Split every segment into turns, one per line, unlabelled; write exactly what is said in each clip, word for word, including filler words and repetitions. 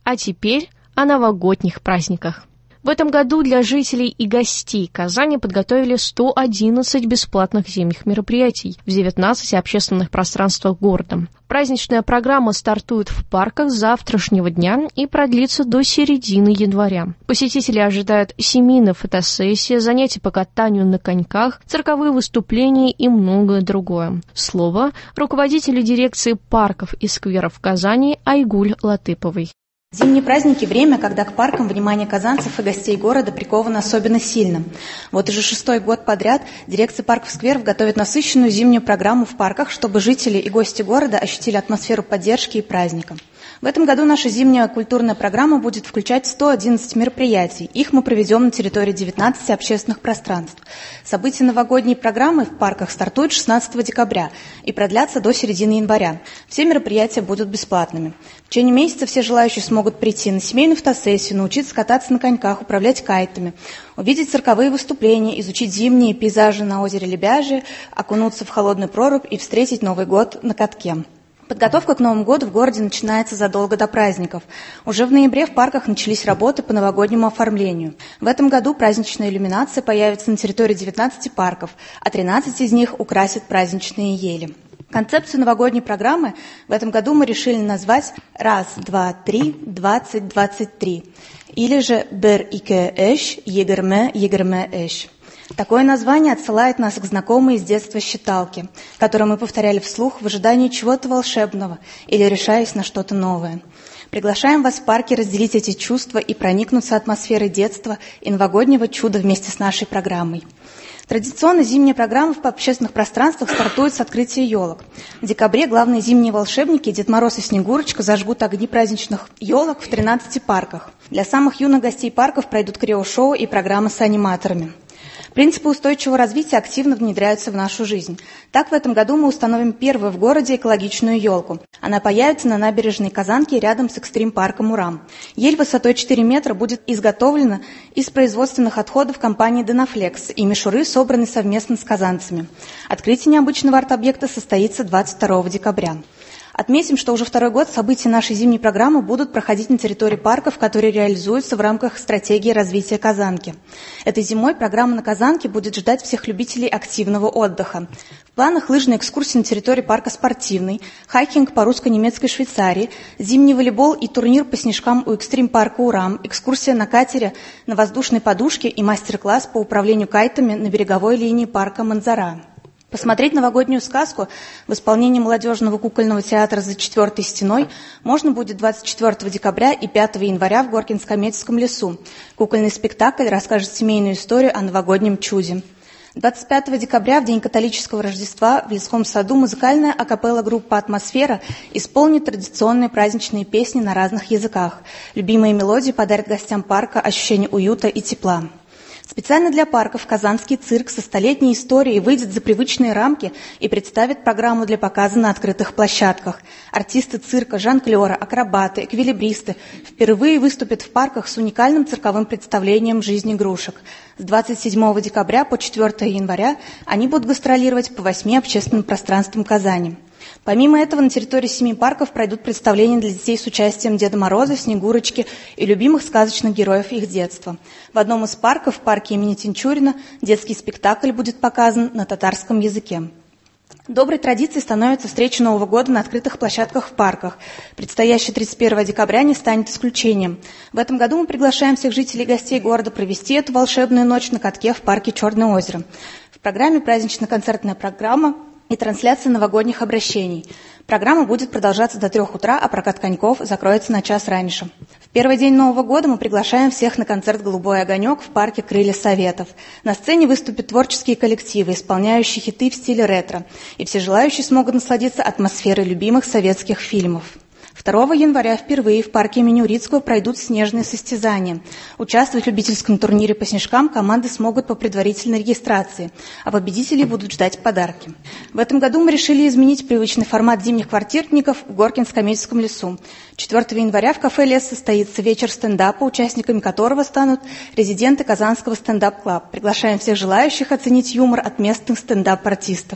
А теперь о новогодних праздниках. В этом году для жителей и гостей Казани подготовили сто одиннадцать бесплатных зимних мероприятий в девятнадцати общественных пространствах города. Праздничная программа стартует в парках с завтрашнего дня и продлится до середины января. Посетители ожидают семейной фотосессии, занятия по катанию на коньках, цирковые выступления и многое другое. Слово руководителю дирекции парков и скверов Казани Айгуль Латыповой.
Зимние праздники – время, когда к паркам внимание казанцев и гостей города приковано особенно сильно. Вот уже шестой год подряд дирекция парков и скверов готовит насыщенную зимнюю программу в парках, чтобы жители и гости города ощутили атмосферу поддержки и праздника. В этом году наша зимняя культурная программа будет включать сто одиннадцать мероприятий. Их мы проведем на территории девятнадцати общественных пространств. События новогодней программы в парках стартуют шестнадцатого декабря и продлятся до середины января. Все мероприятия будут бесплатными. В течение месяца все желающие смогут прийти на семейную фотосессию, научиться кататься на коньках, управлять кайтами, увидеть цирковые выступления, изучить зимние пейзажи на озере Лебяжье, окунуться в холодную прорубь и встретить Новый год на катке. Подготовка к Новому году в городе начинается задолго до праздников. Уже в ноябре в парках начались работы по новогоднему оформлению. В этом году праздничная иллюминация появится на территории девятнадцати парков, а тринадцать из них украсят праздничные ели. Концепцию новогодней программы в этом году мы решили назвать «Раз, два, три, двадцать, двадцать три» или же «Бер ике эш, егерме, егерме эш». Такое название отсылает нас к знакомой с детства считалке, которую мы повторяли вслух в ожидании чего-то волшебного или решаясь на что-то новое. Приглашаем вас в парке разделить эти чувства и проникнуться атмосферой детства и новогоднего чуда вместе с нашей программой. Традиционно зимняя программа в общественных пространствах стартует с открытия елок. В декабре главные зимние волшебники Дед Мороз и Снегурочка зажгут огни праздничных елок в тринадцати парках. Для самых юных гостей парков пройдут крио-шоу и программы с аниматорами. Принципы устойчивого развития активно внедряются в нашу жизнь. Так, в этом году мы установим первую в городе экологичную елку. Она появится на набережной Казанки рядом с экстрим-парком «Урам». Ель высотой четыре метра будет изготовлена из производственных отходов компании «Денафлекс» и мишуры, собранной совместно с казанцами. Открытие необычного арт-объекта состоится двадцать второго декабря. Отметим, что уже второй год события нашей зимней программы будут проходить на территории парков, которые реализуются в рамках стратегии развития Казанки. Этой зимой программа на Казанке будет ждать всех любителей активного отдыха. В планах лыжные экскурсии на территории парка «Спортивный», хайкинг по русско-немецкой Швейцарии, зимний волейбол и турнир по снежкам у экстрим-парка «Урам», экскурсия на катере на воздушной подушке и мастер-класс по управлению кайтами на береговой линии парка «Манзара». Посмотреть новогоднюю сказку в исполнении молодежного кукольного театра «За четвертой стеной» можно будет двадцать четвёртого декабря и пятого января в Горкинско-Метьевском лесу. Кукольный спектакль расскажет семейную историю о новогоднем чуде. двадцать пятого декабря, в день католического Рождества, в Лесском саду музыкальная акапелла-группа «Атмосфера» исполнит традиционные праздничные песни на разных языках. Любимые мелодии подарят гостям парка ощущение уюта и тепла. Специально для парков казанский цирк со столетней историей выйдет за привычные рамки и представит программу для показа на открытых площадках. Артисты цирка, жонглеры, акробаты, эквилибристы впервые выступят в парках с уникальным цирковым представлением «Жизнь игрушек». С двадцать седьмого декабря по четвёртого января они будут гастролировать по восьми общественным пространствам Казани. Помимо этого, на территории семи парков пройдут представления для детей с участием Деда Мороза, Снегурочки и любимых сказочных героев их детства. В одном из парков, в парке имени Тинчурина, детский спектакль будет показан на татарском языке. Доброй традицией становится встреча Нового года на открытых площадках в парках. Предстоящий тридцать первого декабря не станет исключением. В этом году мы приглашаем всех жителей и гостей города провести эту волшебную ночь на катке в парке «Черное озеро». В программе празднично-концертная программа и трансляция новогодних обращений. Программа будет продолжаться до трех утра, а прокат коньков закроется на час раньше. В первый день Нового года мы приглашаем всех на концерт «Голубой огонек» в парке «Крылья Советов». На сцене выступят творческие коллективы, исполняющие хиты в стиле ретро, и все желающие смогут насладиться атмосферой любимых советских фильмов. второго января впервые в парке имени Урицкого пройдут снежные состязания. Участвовать в любительском турнире по снежкам команды смогут по предварительной регистрации, а победителей будут ждать подарки. В этом году мы решили изменить привычный формат зимних квартирников в Горкинско-Метьевском лесу. четвёртого января в кафе «Лес» состоится вечер стендапа, участниками которого станут резиденты Казанского стендап-клаб. Приглашаем всех желающих оценить юмор от местных стендап-артистов.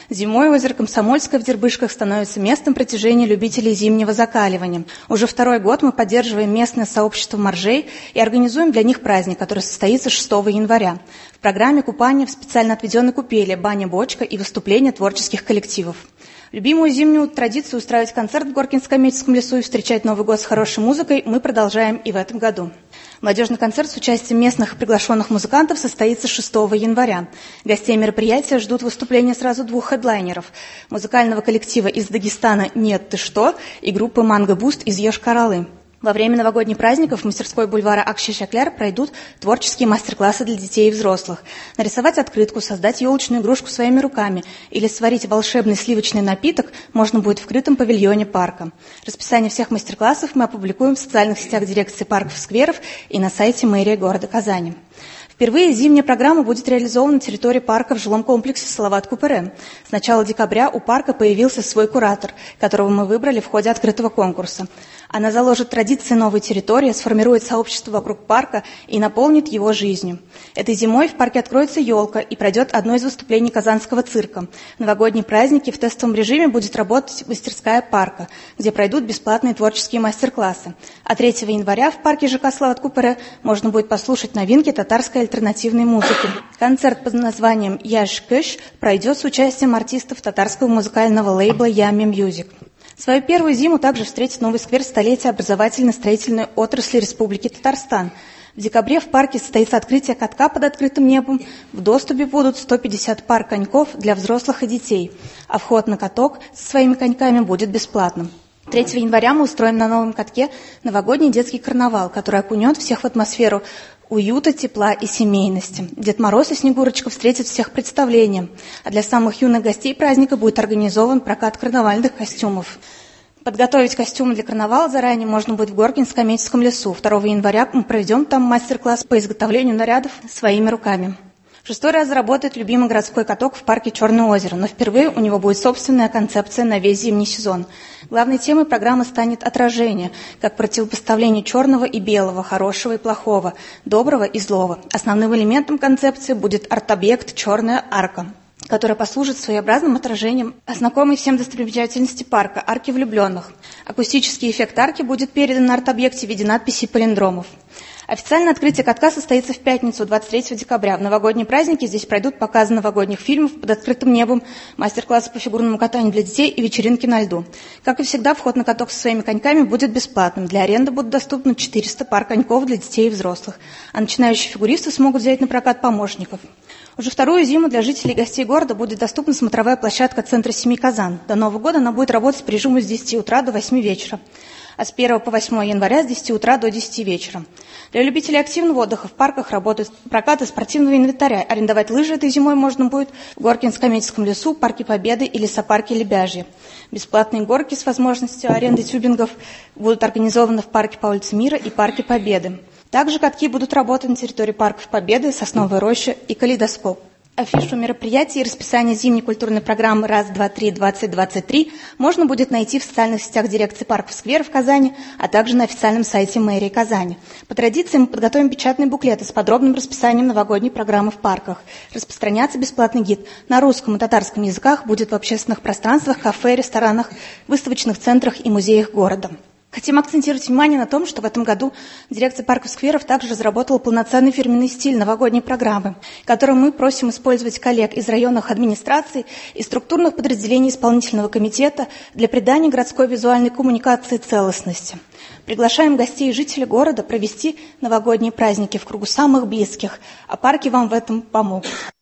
Зимой озеро Комсомольское в Дербышках становится местом притяжения любителей зимнего закаливания. Уже второй год мы поддерживаем местное сообщество моржей и организуем для них праздник, который состоится шестого января. В программе купание в специально отведенной купели, баня-бочка и выступления творческих коллективов. Любимую зимнюю традицию устраивать концерт в Горкинско-Каменском лесу и встречать Новый год с хорошей музыкой мы продолжаем и в этом году. Молодежный концерт с участием местных приглашенных музыкантов состоится шестого января. Гостей мероприятия ждут выступления сразу двух хедлайнеров – музыкального коллектива из Дагестана «Нет, ты что» и группы «Манго Буст» из Йошкар-Олы. Во время новогодних праздников в мастерской бульвара Акши-Шакляр пройдут творческие мастер-классы для детей и взрослых. Нарисовать открытку, создать елочную игрушку своими руками или сварить волшебный сливочный напиток можно будет в крытом павильоне парка. Расписание всех мастер-классов мы опубликуем в социальных сетях дирекции парков и скверов и на сайте мэрии города Казани. Впервые зимняя программа будет реализована на территории парка в жилом комплексе Салават-Купере. С начала декабря у парка появился свой куратор, которого мы выбрали в ходе открытого конкурса. Она заложит традиции новой территории, сформирует сообщество вокруг парка и наполнит его жизнью. Этой зимой в парке откроется елка и пройдет одно из выступлений Казанского цирка. В новогодние праздники в тестовом режиме будет работать мастерская парка, где пройдут бесплатные творческие мастер-классы. А третьего января в парке ЖК Салават-Купере можно будет послушать новинки татарской альтернативной музыки. Концерт под названием «Яш Кыш» пройдет с участием артистов татарского музыкального лейбла «Ями Мьюзик». Свою первую зиму также встретит новый сквер столетия образовательно-строительной отрасли Республики Татарстан. В декабре в парке состоится открытие катка под открытым небом. В доступе будут сто пятьдесят пар коньков для взрослых и детей, а вход на каток со своими коньками будет бесплатным. третьего января мы устроим на новом катке новогодний детский карнавал, который окунет всех в атмосферу уюта, тепла и семейности. Дед Мороз и Снегурочка встретят всех представлением, а для самых юных гостей праздника будет организован прокат карнавальных костюмов. Подготовить костюмы для карнавала заранее можно будет в Горкинско-Каменском лесу. второго января мы проведем там мастер-класс по изготовлению нарядов своими руками. В шестой раз заработает любимый городской каток в парке Черное озеро, но впервые у него будет собственная концепция на весь зимний сезон. Главной темой программы станет отражение, как противопоставление черного и белого, хорошего и плохого, доброго и злого. Основным элементом концепции будет арт-объект «Черная арка», которая послужит своеобразным отражением знакомой всем достопримечательности парка – арки влюбленных. Акустический эффект арки будет передан на арт-объекте в виде надписей палиндромов. Официальное открытие катка состоится в пятницу, двадцать третьего декабря. В новогодние праздники здесь пройдут показы новогодних фильмов под открытым небом, мастер-классы по фигурному катанию для детей и вечеринки на льду. Как и всегда, вход на каток со своими коньками будет бесплатным. Для аренды будут доступны четыреста пар коньков для детей и взрослых, а начинающие фигуристы смогут взять на прокат помощников. Уже вторую зиму для жителей и гостей города будет доступна смотровая площадка центра семьи Казан. До Нового года она будет работать по режиму с десяти утра до восьми вечера, а с первого по восьмое января с десяти утра до десяти вечера. Для любителей активного отдыха в парках работают прокаты спортивного инвентаря. Арендовать лыжи этой зимой можно будет в Горкинско-Каменском лесу, парке Победы и лесопарке Лебяжье. Бесплатные горки с возможностью аренды тюбингов будут организованы в парке по улице Мира и парке Победы. Также катки будут работать на территории парков Победы, Сосновая роща и Калейдоскоп. Афишу мероприятий и расписание зимней культурной программы «Раз, два, три, двадцать двадцать три» можно будет найти в социальных сетях дирекции парков сквер в Казани, а также на официальном сайте мэрии Казани. По традиции мы подготовим печатные буклеты с подробным расписанием новогодней программы в парках. Распространяться бесплатный гид на русском и татарском языках будет в общественных пространствах, кафе, ресторанах, выставочных центрах и музеях города. Хотим акцентировать внимание на том, что в этом году дирекция парков скверов также разработала полноценный фирменный стиль новогодней программы, который мы просим использовать коллег из районных администраций и структурных подразделений исполнительного комитета для придания городской визуальной коммуникации целостности. Приглашаем гостей и жителей города провести новогодние праздники в кругу самых близких, а парки вам в этом помогут.